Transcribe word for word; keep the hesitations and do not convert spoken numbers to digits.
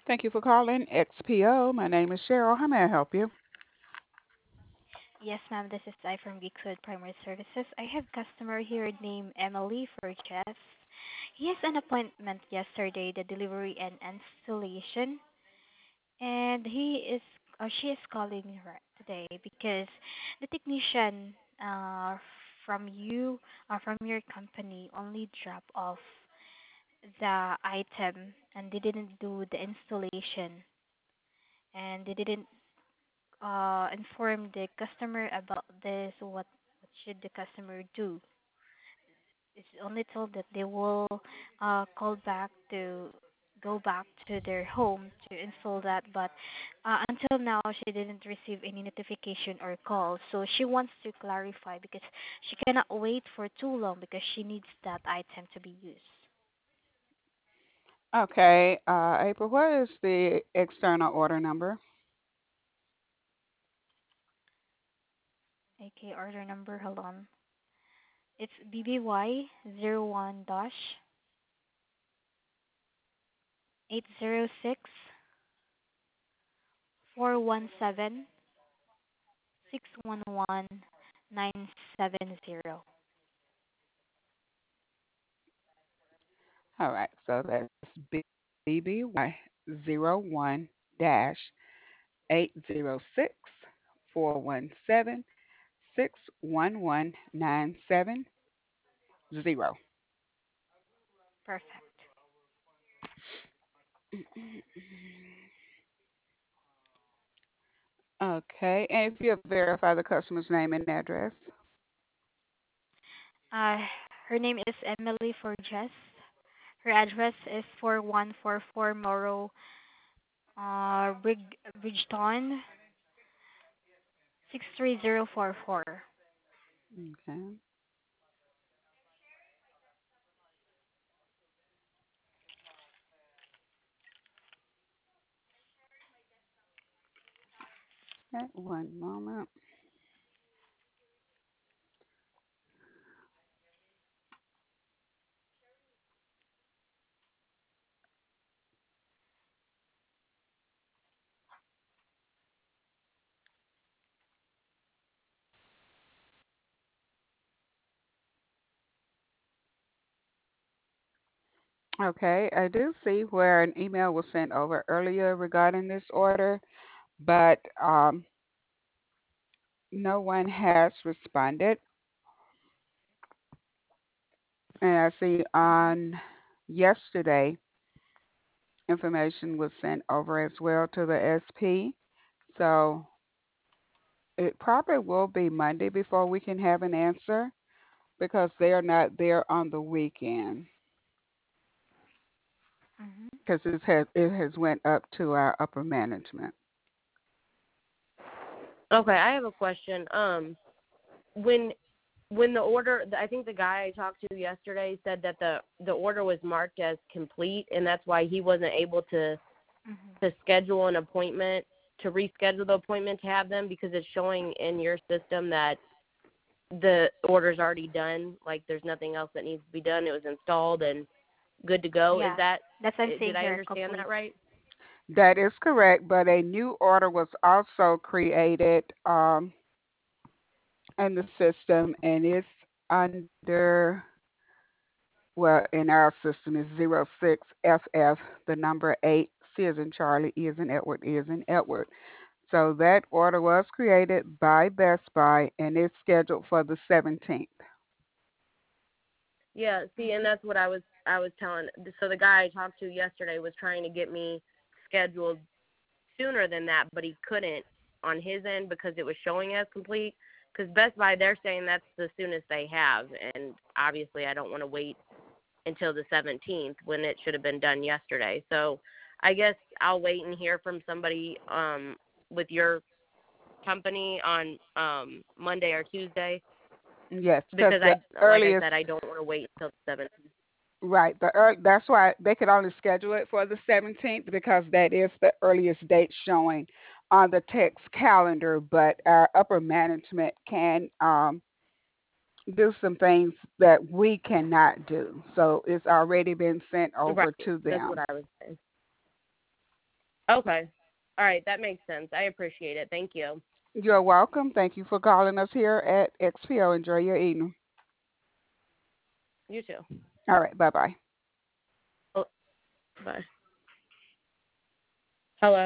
Thank you for calling X P O. My name is Cheryl. How may I help you? Yes, ma'am. This is I from Geekwood Primary Services. I have customer here named Emily for Jess. He has an appointment yesterday, the delivery and installation, and he is or she is calling her today because the technician uh from you uh, from your company only drop off the item and they didn't do the installation and they didn't uh, inform the customer about this. What what should the customer do? It's only told that they will uh, call back to go back to their home to install that, but uh, until now she didn't receive any notification or call. So she wants to clarify because she cannot wait for too long because she needs that item to be used. Okay, uh, April, what is the external order number? Okay, order number. Hold on. It's B B Y zero one dash eight zero six four one seven six one one nine seven zero. All right, so that's B B Y zero one dash eight zero six four one seven six one one nine seven zero. Perfect. Okay, and if you'll verify the customer's name and address. Uh, her name is Emily Forges. Her address is four one four four Morrow, uh, Brig- Bridgeton, six three zero four four. Okay, okay, one moment. Okay, I do see where an email was sent over earlier regarding this order, but um, no one has responded. And I see on yesterday, information was sent over as well to the S P. So it probably will be Monday before we can have an answer because they are not there on the weekend Mm-hmm. because it has it has went up to our upper management. Okay, I have a question. Um, when when the order, I think the guy I talked to yesterday said that the the order was marked as complete, and that's why he wasn't able to Mm-hmm. to schedule an appointment to reschedule the appointment to have them because it's showing in your system that the order's already done. Like there's nothing else that needs to be done. It was installed and good to go. Is Yeah, that that's I'm did saying I here understand complete. that right? That is correct, but a new order was also created um, in the system, and it's under, well, in our system is zero six F F, the number eight, C is in Charlie, E is in Edward, E is in Edward. So that order was created by Best Buy and is scheduled for the seventeenth. Yeah, see, and Mm-hmm. that's what I was I was telling. So the guy I talked to yesterday was trying to get me scheduled sooner than that, but he couldn't on his end because it was showing as complete. Because Best Buy, they're saying that's the soonest they have, and obviously I don't want to wait until the seventeenth when it should have been done yesterday. So I guess I'll wait and hear from somebody um with your company on um Monday or Tuesday Yes, because because the I like I earliest, said I don't want to wait until the seventeenth. right, the ear that's why they could only schedule it for the seventeenth because that is the earliest date showing on the text calendar, but our upper management can um, do some things that we cannot do. So it's already been sent over Right. to That's what them. I was saying. Okay. All right, that makes sense. I appreciate it. Thank you. You're welcome. Thank you for calling us here at X P O. Enjoy your evening. You too. All right. Bye bye. Oh, bye. Hello.